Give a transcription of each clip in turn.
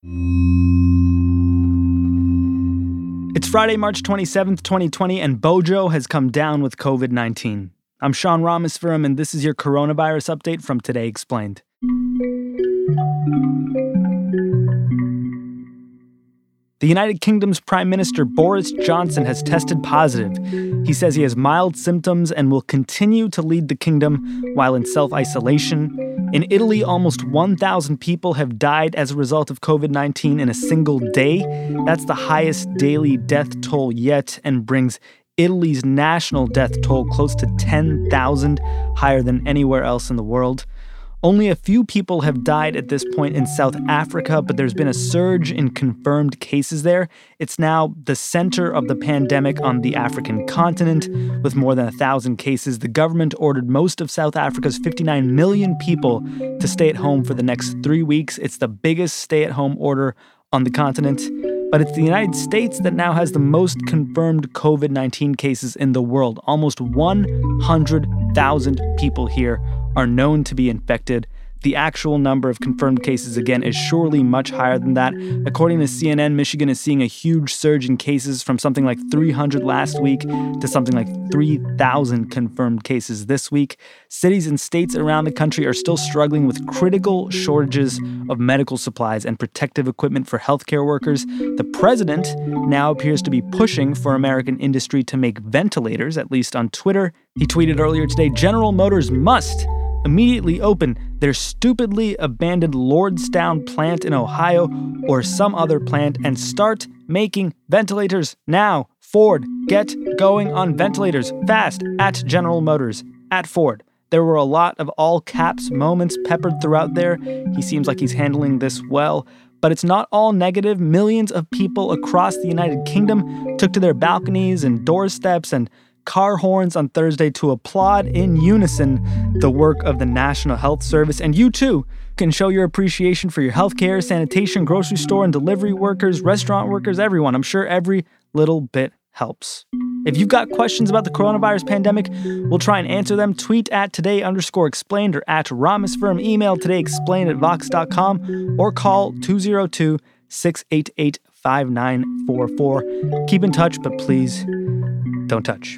It's Friday, March 27th, 2020, and Bojo has come down with COVID-19. I'm Sean Rameswaram, and this is your coronavirus update from Today Explained. The United Kingdom's Prime Minister Boris Johnson has tested positive. He says he has mild symptoms and will continue to lead the kingdom while in self-isolation. In Italy, almost 1,000 people have died as a result of COVID-19 in a single day. That's the highest daily death toll yet and brings Italy's national death toll close to 10,000, higher than anywhere else in the world. Only a few people have died at this point in South Africa, but there's been a surge in confirmed cases there. It's now the center of the pandemic on the African continent. With more than 1,000 cases, the government ordered most of South Africa's 59 million people to stay at home for the next 3 weeks. It's the biggest stay-at-home order on the continent. But it's the United States that now has the most confirmed COVID-19 cases in the world. Almost 100,000 people here are known to be infected. The actual number of confirmed cases, again, is surely much higher than that. According to CNN, Michigan is seeing a huge surge in cases from something like 300 last week to something like 3,000 confirmed cases this week. Cities and states around the country are still struggling with critical shortages of medical supplies and protective equipment for healthcare workers. The president now appears to be pushing for American industry to make ventilators, at least on Twitter. He tweeted earlier today, "General Motors must immediately open their stupidly abandoned Lordstown plant in Ohio or some other plant and start making ventilators now. Ford, get going on ventilators fast at General Motors, at Ford." There were a lot of all caps moments peppered throughout there. He seems like he's handling this well. But it's not all negative. Millions of people across the United Kingdom took to their balconies and doorsteps and car horns on Thursday to applaud in unison the work of the National Health Service. And you too can show your appreciation for your healthcare, sanitation, grocery store and delivery workers, restaurant workers, everyone. I'm sure every little bit helps. If you've got questions about the coronavirus pandemic, we'll try and answer them. Tweet at today_explained or at Rameswaram. Email todayexplained@vox.com or call 202-688-5944. Keep in touch, but please don't touch.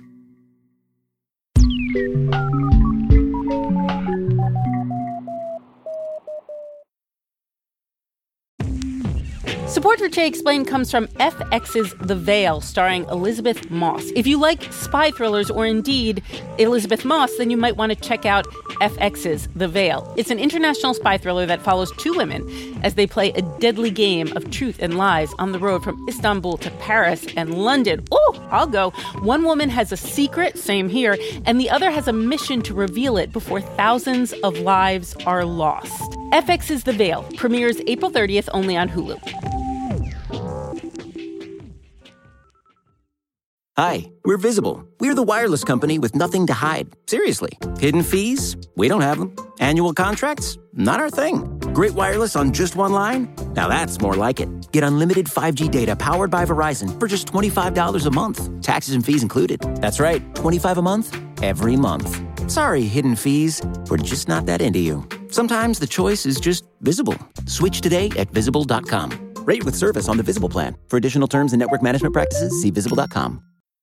Support for Today Explained comes from FX's The Veil, starring Elizabeth Moss. If you like spy thrillers or indeed Elizabeth Moss, then you might want to check out FX's The Veil. It's an international spy thriller that follows two women as they play a deadly game of truth and lies on the road from Istanbul to Paris and London. Oh, I'll go. One woman has a secret, same here, and the other has a mission to reveal it before thousands of lives are lost. FX's The Veil premieres April 30th only on Hulu. Hi, we're Visible. We're the wireless company with nothing to hide. Seriously. Hidden fees? We don't have them. Annual contracts? Not our thing. Great wireless on just one line? Now that's more like it. Get unlimited 5G data powered by Verizon for just $25 a month. Taxes and fees included. That's right, $25 a month, every month. Sorry, hidden fees. We're just not that into you. Sometimes the choice is just Visible. Switch today at Visible.com. Rate with service on the Visible plan. For additional terms and network management practices, see Visible.com.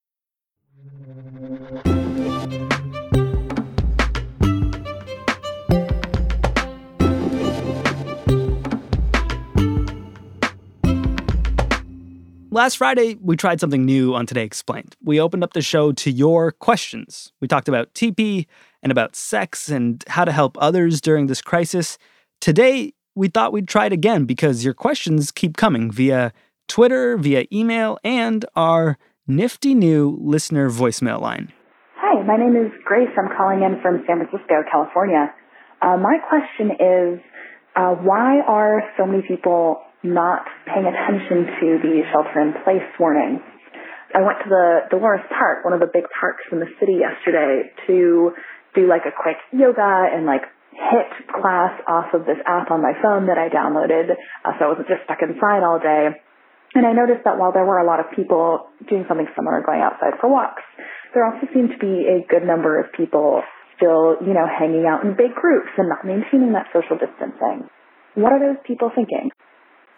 Last Friday, we tried something new on Today Explained. We opened up the show to your questions. We talked about TP and about sex and how to help others during this crisis. Today, we thought we'd try it again because your questions keep coming via Twitter, via email, and our nifty new listener voicemail line. Hi, my name is Grace. I'm calling in from San Francisco, California. My question is, why are so many people not paying attention to the shelter-in-place warnings? I went to the Dolores Park, one of the big parks in the city yesterday, to do like a quick yoga and like HIIT class off of this app on my phone that I downloaded, so I wasn't just stuck inside all day. And I noticed that while there were a lot of people doing something similar, going outside for walks, there also seemed to be a good number of people still, hanging out in big groups and not maintaining that social distancing. What are those people thinking?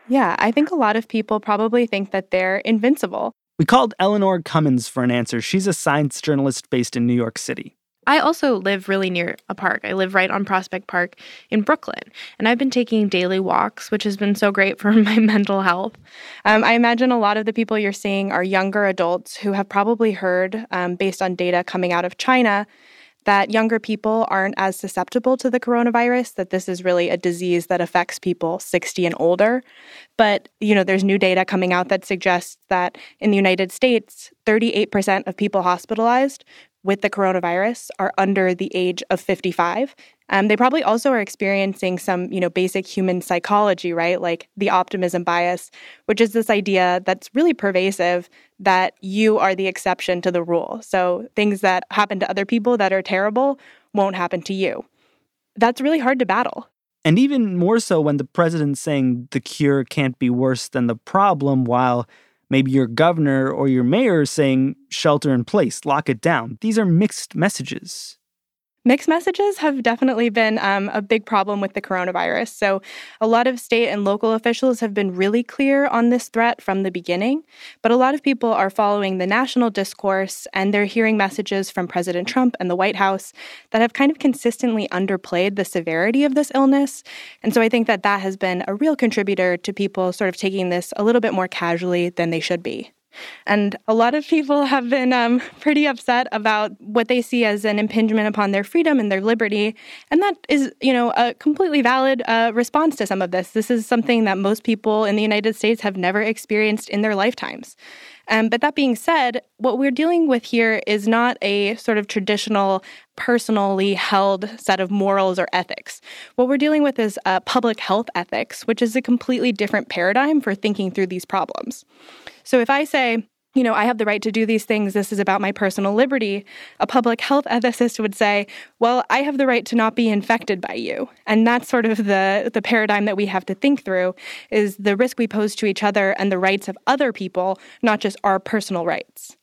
Yeah, I think a lot of people probably think that they're invincible. We called Eleanor Cummins for an answer. She's a science journalist based in New York City. I also live really near a park. I live right on Prospect Park in Brooklyn, and I've been taking daily walks, which has been so great for my mental health. I imagine a lot of the people you're seeing are younger adults who have probably heard, based on data coming out of China, that younger people aren't as susceptible to the coronavirus, that this is really a disease that affects people 60 and older. But, there's new data coming out that suggests that in the United States, 38% of people hospitalized with the coronavirus are under the age of 55. They probably also are experiencing some, basic human psychology, right? Like the optimism bias, which is this idea that's really pervasive that you are the exception to the rule. So things that happen to other people that are terrible won't happen to you. That's really hard to battle. And even more so when the president's saying the cure can't be worse than the problem, while maybe your governor or your mayor is saying shelter in place, lock it down. These are mixed messages. Mixed messages have definitely been a big problem with the coronavirus. So a lot of state and local officials have been really clear on this threat from the beginning. But a lot of people are following the national discourse, and they're hearing messages from President Trump and the White House that have kind of consistently underplayed the severity of this illness. And so I think that has been a real contributor to people sort of taking this a little bit more casually than they should be. And a lot of people have been pretty upset about what they see as an impingement upon their freedom and their liberty. And that is, a completely valid response to some of this. This is something that most people in the United States have never experienced in their lifetimes. But that being said, what we're dealing with here is not a sort of traditional, personally held set of morals or ethics. What we're dealing with is public health ethics, which is a completely different paradigm for thinking through these problems. So if I say, I have the right to do these things, this is about my personal liberty, a public health ethicist would say, well, I have the right to not be infected by you. And that's sort of the paradigm that we have to think through, is the risk we pose to each other and the rights of other people, not just our personal rights.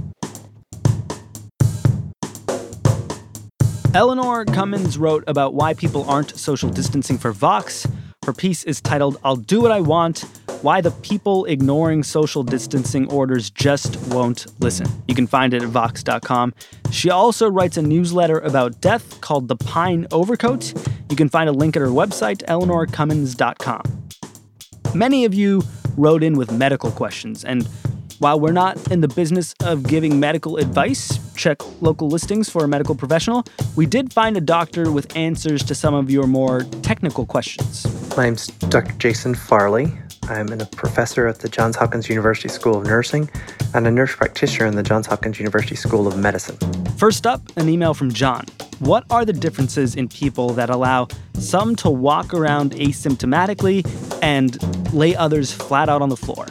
Eleanor Cummins wrote about why people aren't social distancing for Vox. Her piece is titled, "I'll Do What I Want, Why the People Ignoring Social Distancing Orders Just Won't Listen." You can find it at Vox.com. She also writes a newsletter about death called The Pine Overcoat. You can find a link at her website, eleanorcummins.com. Many of you wrote in with medical questions, and while we're not in the business of giving medical advice, check local listings for a medical professional, we did find a doctor with answers to some of your more technical questions. My name's Dr. Jason Farley. I'm a professor at the Johns Hopkins University School of Nursing and a nurse practitioner in the Johns Hopkins University School of Medicine. First up, an email from John. What are the differences in people that allow some to walk around asymptomatically and lay others flat out on the floor?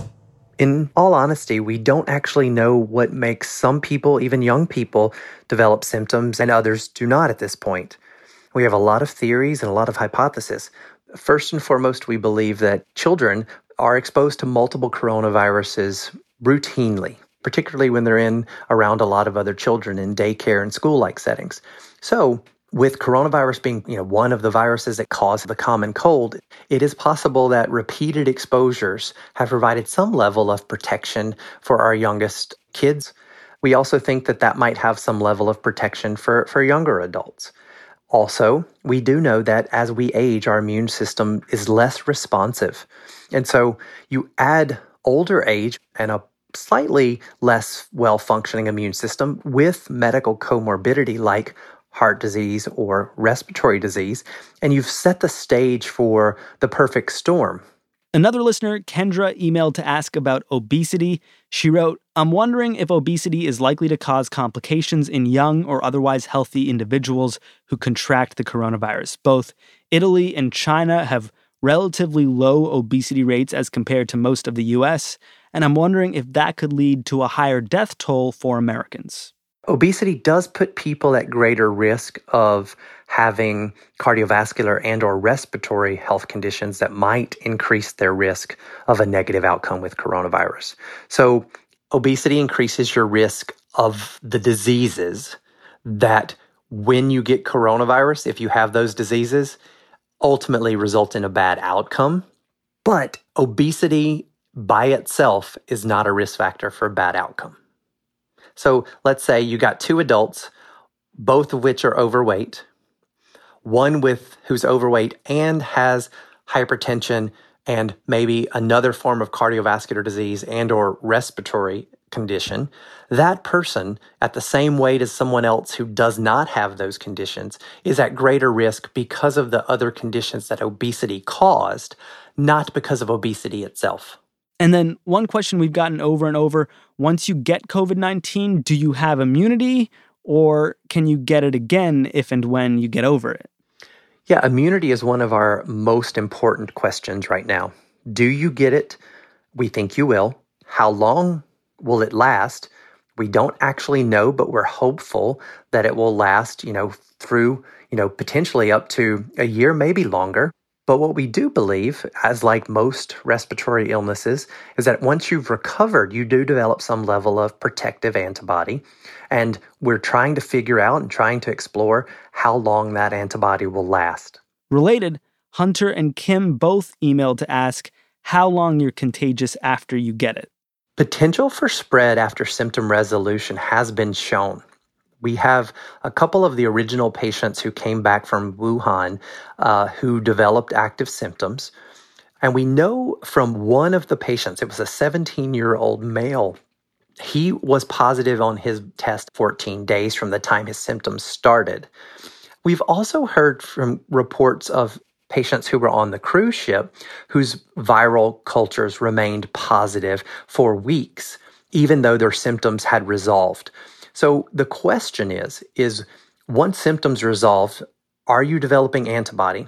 In all honesty, we don't actually know what makes some people, even young people, develop symptoms and others do not at this point. We have a lot of theories and a lot of hypotheses. First and foremost, we believe that children are exposed to multiple coronaviruses routinely, particularly when they're around a lot of other children in daycare and school-like settings. So, with coronavirus being, one of the viruses that cause the common cold, it is possible that repeated exposures have provided some level of protection for our youngest kids. We also think that might have some level of protection for younger adults. Also, we do know that as we age, our immune system is less responsive. And so you add older age and a slightly less well-functioning immune system with medical comorbidity like heart disease or respiratory disease, and you've set the stage for the perfect storm. Another listener, Kendra, emailed to ask about obesity. She wrote, "I'm wondering if obesity is likely to cause complications in young or otherwise healthy individuals who contract the coronavirus. Both Italy and China have relatively low obesity rates as compared to most of the U.S., and I'm wondering if that could lead to a higher death toll for Americans." Obesity does put people at greater risk of having cardiovascular and or respiratory health conditions that might increase their risk of a negative outcome with coronavirus. So obesity increases your risk of the diseases that when you get coronavirus, if you have those diseases, ultimately result in a bad outcome. But obesity by itself is not a risk factor for a bad outcome. So let's say you got two adults, both of which are overweight, one who's overweight and has hypertension and maybe another form of cardiovascular disease and or respiratory condition. That person at the same weight as someone else who does not have those conditions is at greater risk because of the other conditions that obesity caused, not because of obesity itself. And then one question we've gotten over and over, once you get COVID-19, do you have immunity or can you get it again if and when you get over it? Yeah, immunity is one of our most important questions right now. Do you get it? We think you will. How long will it last? We don't actually know, but we're hopeful that it will last, through, potentially up to a year, maybe longer. But what we do believe, as like most respiratory illnesses, is that once you've recovered, you do develop some level of protective antibody. And we're trying to figure out and trying to explore how long that antibody will last. Related, Hunter and Kim both emailed to ask how long you're contagious after you get it. Potential for spread after symptom resolution has been shown. We have a couple of the original patients who came back from Wuhan who developed active symptoms. And we know from one of the patients, it was a 17-year-old male, he was positive on his test 14 days from the time his symptoms started. We've also heard from reports of patients who were on the cruise ship whose viral cultures remained positive for weeks, even though their symptoms had resolved. So the question is once symptoms resolve, are you developing antibody?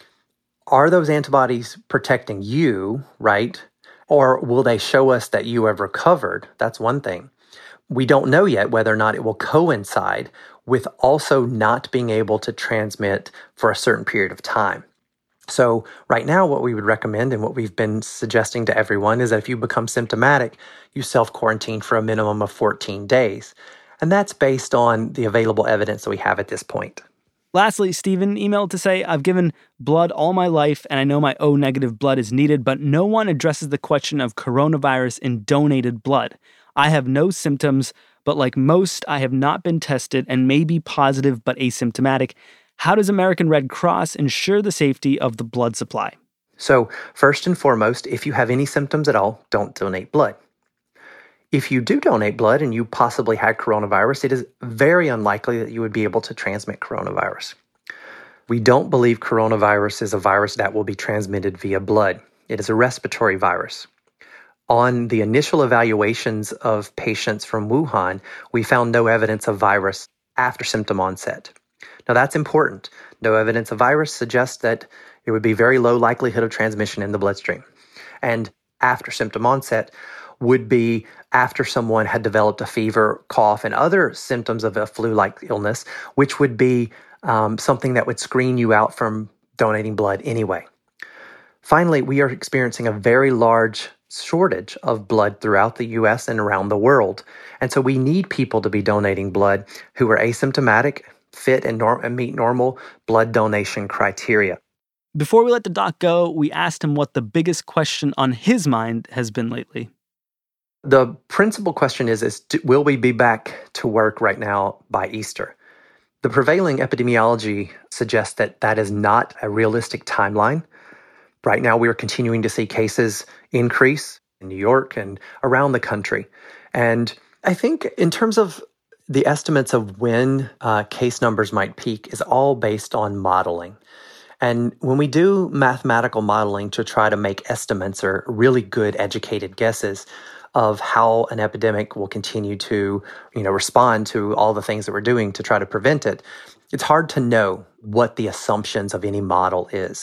Are those antibodies protecting you, right? Or will they show us that you have recovered? That's one thing. We don't know yet whether or not it will coincide with also not being able to transmit for a certain period of time. So right now, what we would recommend and what we've been suggesting to everyone is that if you become symptomatic, you self-quarantine for a minimum of 14 days. And that's based on the available evidence that we have at this point. Lastly, Stephen emailed to say, I've given blood all my life and I know my O negative blood is needed, but no one addresses the question of coronavirus in donated blood. I have no symptoms, but like most, I have not been tested and may be positive but asymptomatic. How does American Red Cross ensure the safety of the blood supply? So first and foremost, if you have any symptoms at all, don't donate blood. If you do donate blood and you possibly had coronavirus, it is very unlikely that you would be able to transmit coronavirus. We don't believe coronavirus is a virus that will be transmitted via blood. It is a respiratory virus. On the initial evaluations of patients from Wuhan, we found no evidence of virus after symptom onset. Now that's important. No evidence of virus suggests that it would be very low likelihood of transmission in the bloodstream. And after symptom onset would be after someone had developed a fever, cough, and other symptoms of a flu-like illness, which would be something that would screen you out from donating blood anyway. Finally, we are experiencing a very large shortage of blood throughout the U.S. and around the world. And so we need people to be donating blood who are asymptomatic, fit, and meet normal blood donation criteria. Before we let the doc go, we asked him what the biggest question on his mind has been lately. The principal question is will we be back to work right now by Easter? The prevailing epidemiology suggests that that is not a realistic timeline. Right now, we are continuing to see cases increase in New York and around the country. And I think in terms of the estimates of when case numbers might peak is all based on modeling. And when we do mathematical modeling to try to make estimates or really good educated guesses of how an epidemic will continue to, respond to all the things that we're doing to try to prevent it, it's hard to know what the assumptions of any model is.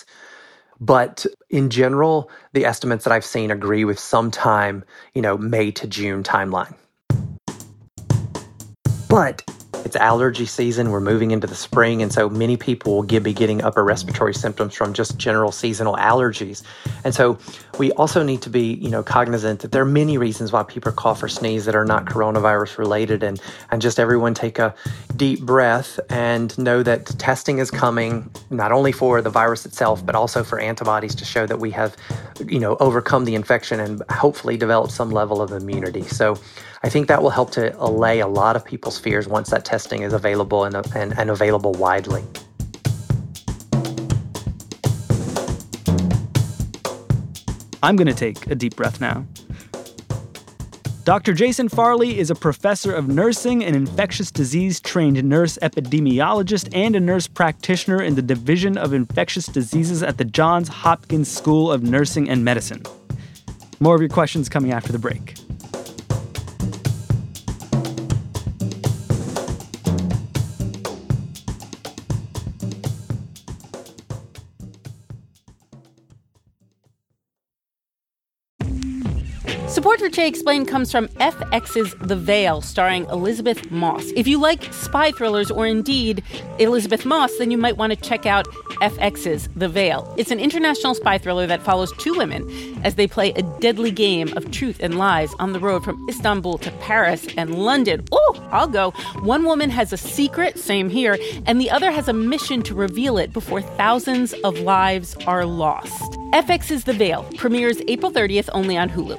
But in general, the estimates that I've seen agree with sometime, May to June timeline. But It's allergy season. We're moving into the spring, and so many people will be getting upper respiratory symptoms from just general seasonal allergies. And so we also need to be, cognizant that there are many reasons why people cough or sneeze that are not coronavirus related, and just everyone take a deep breath and know that testing is coming, not only for the virus itself, but also for antibodies to show that we have, overcome the infection and hopefully develop some level of immunity. So I think that will help to allay a lot of people's fears once that testing is available and available widely. I'm going to take a deep breath now. Dr. Jason Farley is a professor of nursing, an infectious disease-trained nurse epidemiologist, and a nurse practitioner in the Division of Infectious Diseases at the Johns Hopkins School of Nursing and Medicine. More of your questions coming after the break. Support for Che Explained comes from FX's The Veil, starring Elizabeth Moss. If you like spy thrillers or indeed Elizabeth Moss, then you might want to check out FX's The Veil. It's an international spy thriller that follows two women as they play a deadly game of truth and lies on the road from Istanbul to Paris and London. Oh, I'll go. One woman has a secret, same here, and the other has a mission to reveal it before thousands of lives are lost. FX's The Veil premieres April 30th only on Hulu.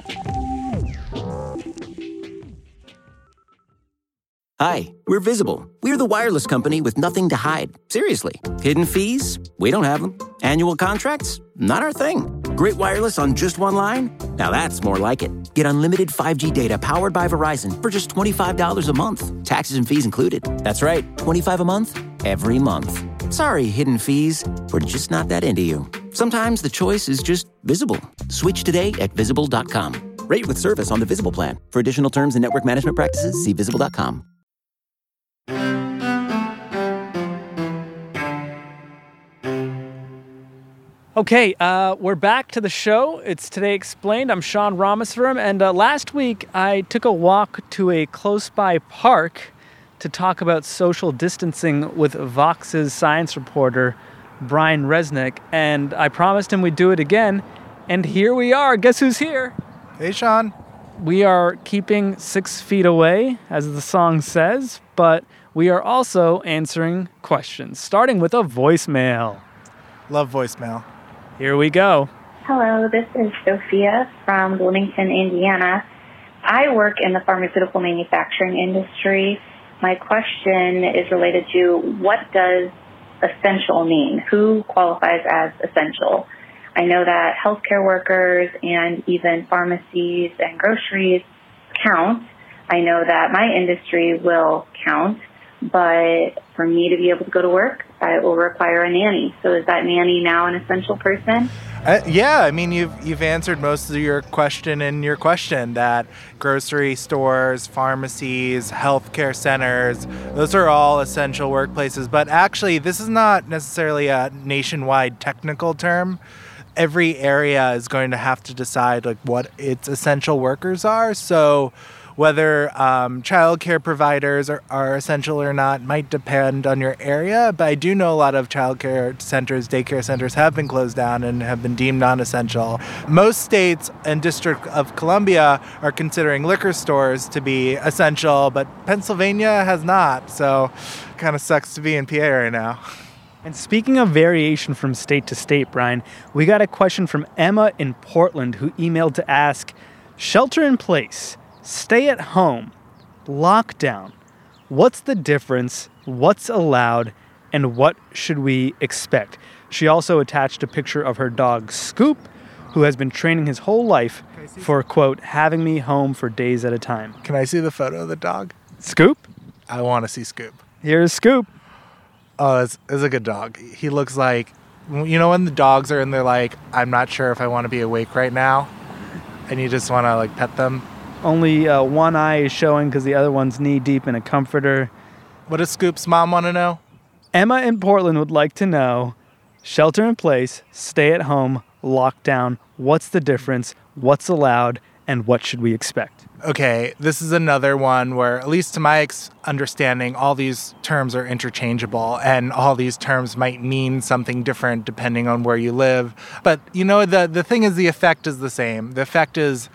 Hi, we're Visible. We're the wireless company with nothing to hide. Seriously. Hidden fees? We don't have them. Annual contracts? Not our thing. Great wireless on just one line? Now that's more like it. Get unlimited 5G data powered by Verizon for just $25 a month. Taxes and fees included. That's right, $25 a month, every month. Sorry, hidden fees. We're just not that into you. Sometimes the choice is just Visible. Switch today at Visible.com. Rate with service on the Visible plan. For additional terms and network management practices, see Visible.com. Okay, we're back to the show. It's Today Explained. I'm Sean Rameswaram, and last week I took a walk to a close-by park to talk about social distancing with Vox's science reporter, Brian Resnick, and I promised him we'd do it again, and here we are. Guess who's here? Hey, Sean. We are keeping 6 feet away, as the song says, but we are also answering questions, starting with a voicemail. Love voicemail. Here we go. Hello, this is Sophia from Bloomington, Indiana. I work in the pharmaceutical manufacturing industry. My question is related to what does essential mean? Who qualifies as essential? I know that healthcare workers and even pharmacies and groceries count. I know that my industry will count, but for me to be able to go to work, I will require a nanny. So is that nanny now an essential person? Yeah, I mean, you've answered most of your question in your question, that grocery stores, pharmacies, healthcare centers, those are all essential workplaces. But actually, this is not necessarily a nationwide technical term. Every area is going to have to decide what its essential workers are. So whether childcare providers are essential or not might depend on your area, but I do know a lot of childcare centers, daycare centers have been closed down and have been deemed non-essential. Most states and District of Columbia are considering liquor stores to be essential, but Pennsylvania has not, so kind of sucks to be in PA right now. And speaking of variation from state to state, Brian, we got a question from Emma in Portland who emailed to ask, shelter in place, stay at home, lockdown. What's the difference? What's allowed? And what should we expect? She also attached a picture of her dog, Scoop, who has been training his whole life for, quote, having me home for days at a time. Can I see the photo of the dog? Scoop? I want to see Scoop. Here's Scoop. Oh, it's a good dog. He looks like, when the dogs are in there I'm not sure if I want to be awake right now, and you just want to pet them. Only one eye is showing because the other one's knee-deep in a comforter. What does Scoop's mom want to know? Emma in Portland would like to know, shelter in place, stay at home, lockdown, what's the difference, what's allowed, and what should we expect? Okay, this is another one where, at least to my understanding, all these terms are interchangeable and all these terms might mean something different depending on where you live. But, the thing is, the effect is the same. The effect is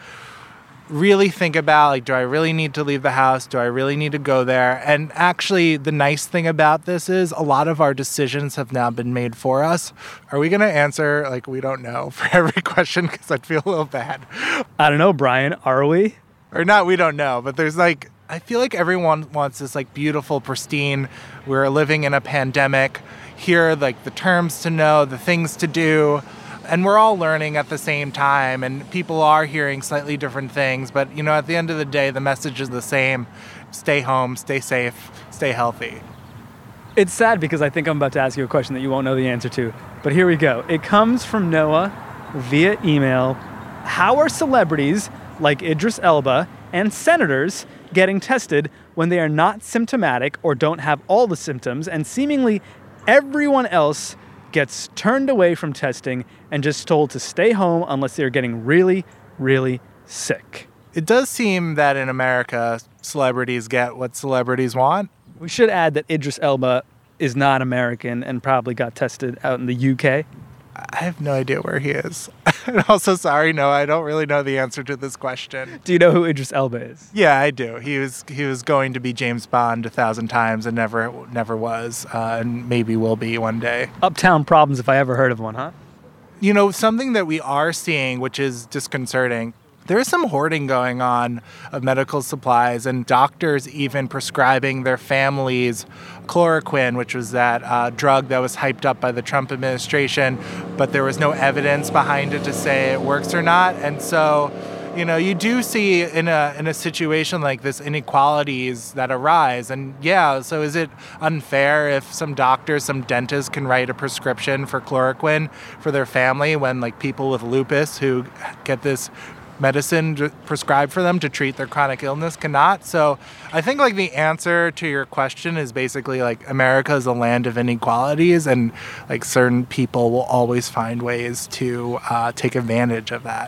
really think about, like, do I really need to leave the house? Do I really need to go there? And actually, the nice thing about this is a lot of our decisions have now been made for us. Are we going to answer, like, we don't know for every question? Because I'd feel a little bad. I don't know, Brian. Are we? Or not, we don't know. But there's, like, I feel like everyone wants this, like, beautiful, pristine, we're living in a pandemic. Here are, like, the terms to know, the things to do. And we're all learning at the same time, and people are hearing slightly different things. But, at the end of the day, the message is the same. Stay home, stay safe, stay healthy. It's sad because I think I'm about to ask you a question that you won't know the answer to. But here we go. It comes from Noah via email. How are celebrities like Idris Elba and senators getting tested when they are not symptomatic or don't have all the symptoms, and seemingly everyone else gets turned away from testing and just told to stay home unless they're getting really, really sick? It does seem that in America, celebrities get what celebrities want. We should add that Idris Elba is not American and probably got tested out in the UK. I have no idea where he is. And also, sorry, no, I don't really know the answer to this question. Do you know who Idris Elba is? Yeah, I do. He was going to be James Bond 1,000 times and never was, and maybe will be one day. Uptown Problems, if I ever heard of one, huh? Something that we are seeing, which is disconcerting, there is some hoarding going on of medical supplies, and doctors even prescribing their families chloroquine, which was that drug that was hyped up by the Trump administration, but there was no evidence behind it to say it works or not. And so, you do see in a situation like this inequalities that arise. And yeah, so is it unfair if some doctors, some dentists can write a prescription for chloroquine for their family when, like, people with lupus who get this medicine prescribed for them to treat their chronic illness cannot? So I think, like, the answer to your question is basically, like, America is a land of inequalities, and, like, certain people will always find ways to take advantage of that.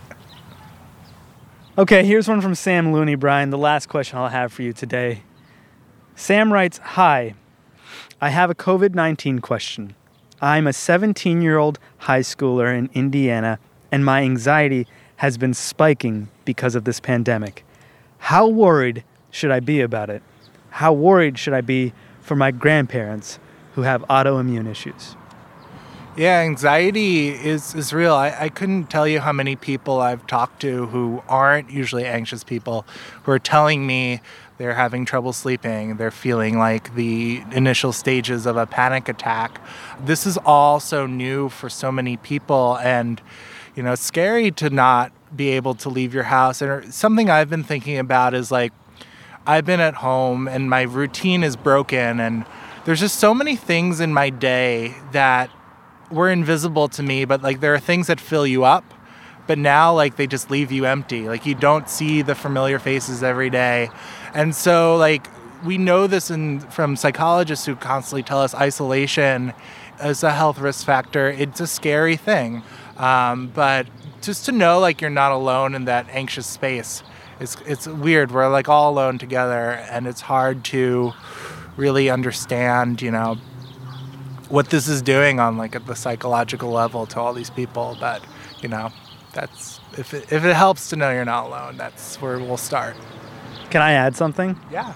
Okay, here's one from Sam Looney, Brian, the last question I'll have for you today. Sam writes, "Hi, I have a COVID-19 question. I'm a 17-year-old high schooler in Indiana, and my anxiety has been spiking because of this pandemic. How worried should I be about it? How worried should I be for my grandparents who have autoimmune issues?" Yeah, anxiety is real. I couldn't tell you how many people I've talked to who aren't usually anxious people who are telling me they're having trouble sleeping. They're feeling like the initial stages of a panic attack. This is all so new for so many people, and it's scary to not be able to leave your house. And something I've been thinking about is, like, I've been at home and my routine is broken, and there's just so many things in my day that were invisible to me, but, like, there are things that fill you up, but now, like, they just leave you empty. Like, you don't see the familiar faces every day. And so, like, we know this from psychologists who constantly tell us isolation is a health risk factor. It's a scary thing. But just to know, like, you're not alone in that anxious space, it's weird. We're, like, all alone together, and it's hard to really understand, what this is doing on, like, at the psychological level to all these people. But, that's if it helps to know you're not alone, that's where we'll start. Can I add something? Yeah.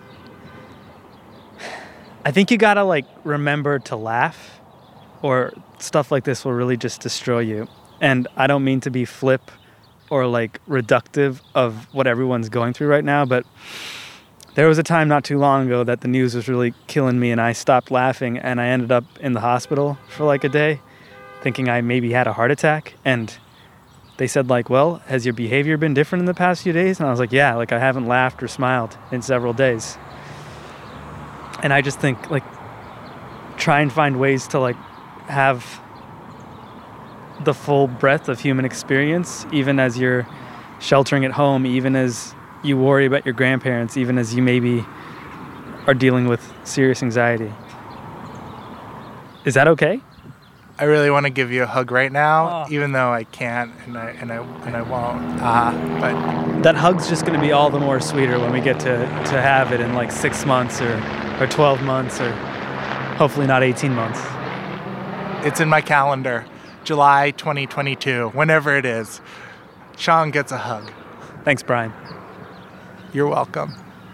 I think you gotta, like, remember to laugh, or stuff like this will really just destroy you. And I don't mean to be flip or, like, reductive of what everyone's going through right now, but there was a time not too long ago that the news was really killing me, and I stopped laughing, and I ended up in the hospital for, like, a day thinking I maybe had a heart attack. And they said, like, "Well, has your behavior been different in the past few days?" And I was like, "Yeah, like, I haven't laughed or smiled in several days." And I just think, like, try and find ways to, like, have the full breadth of human experience, even as you're sheltering at home, even as you worry about your grandparents, even as you maybe are dealing with serious anxiety. Is that okay? I really want to give you a hug right now, even though I can't and I won't. But that hug's just going to be all the more sweeter when we get to have it in like 6 months or 12 months or hopefully not 18 months. It's in my calendar, July 2022, whenever it is. Sean gets a hug. Thanks, Brian. You're welcome.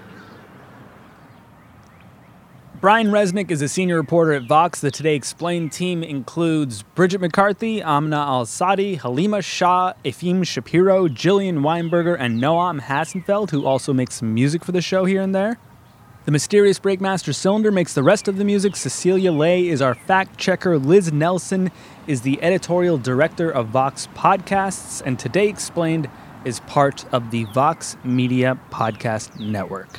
Brian Resnick is a senior reporter at Vox. The Today Explained team includes Bridget McCarthy, Amna Al-Sadi, Halima Shah, Efim Shapiro, Jillian Weinberger, and Noam Hassenfeld, who also makes some music for the show here and there. The mysterious Breakmaster Cylinder makes the rest of the music. Cecilia Lay is our fact checker. Liz Nelson is the editorial director of Vox Podcasts. And Today Explained is part of the Vox Media Podcast Network.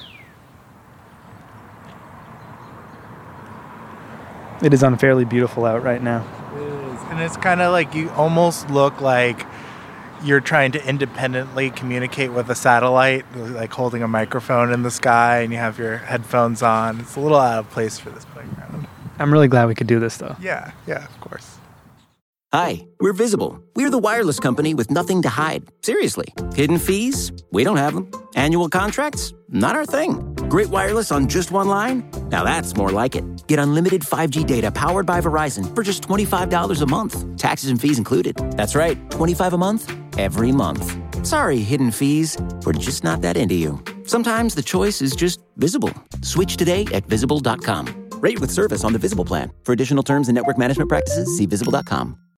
It is unfairly beautiful out right now. It is. And it's kind of like you almost look like you're trying to independently communicate with a satellite, like holding a microphone in the sky and you have your headphones on. It's a little out of place for this playground. I'm really glad we could do this, though. Yeah, of course. Hi, we're Visible. We're the wireless company with nothing to hide. Seriously. Hidden fees? We don't have them. Annual contracts? Not our thing. Great wireless on just one line? Now that's more like it. Get unlimited 5G data powered by Verizon for just $25 a month. Taxes and fees included. That's right, $25 a month, every month. Sorry, hidden fees. We're just not that into you. Sometimes the choice is just Visible. Switch today at Visible.com. Rate with service on the Visible plan. For additional terms and network management practices, see Visible.com.